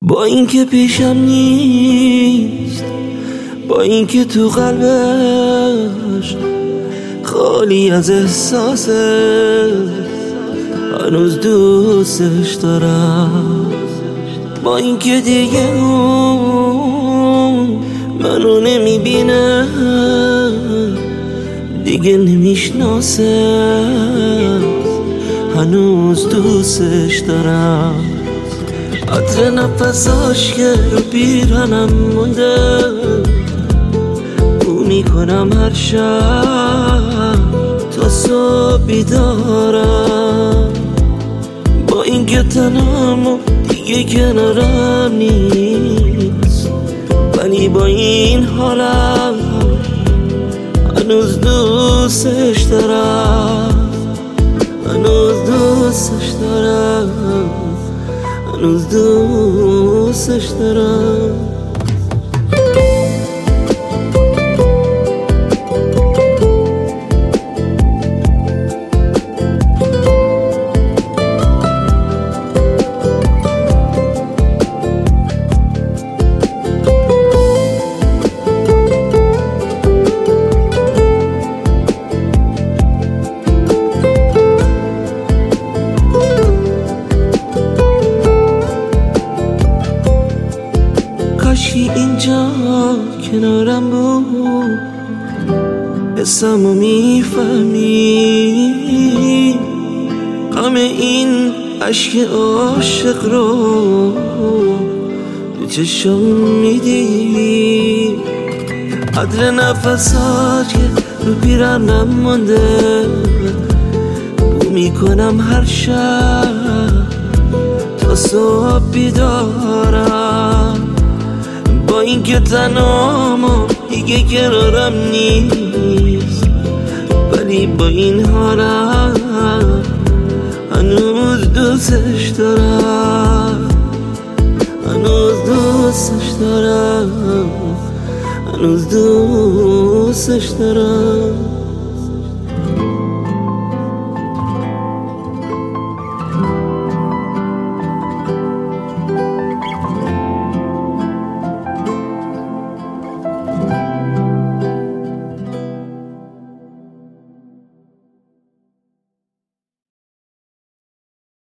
با اینکه پیشم نیست، با اینکه تو قلبش خالی از احساسه، هنوز دوستش دارم. با اینکه دیگه اون منو نمیبینه، دیگه نمیشناسه، هنوز دوستش دارم. عطر نفساش که رو پیرهنم مونده، بو میکنم هر شب تا صبح بیدارم. با اینکه تنم و دیگه کنارم نیست، ولی با این حالم هنوز دوستش دارم، هنوز دوستش دارم، هنوز دوستش دارم. کاشی اینجا کنارم بود، حسمو میفهمی، غم این عشق عاشق رو تو چشم میدی. عطر نفسات که رو پیرهنم مونده، بو میکنم هر شب تا صبح بیدارم. با اینکه تنهام و دیگه کنارم نیست، ولی با این حالم هنوز دوستش دارم، هنوز دوستش دارم، هنوز دوستش دارم.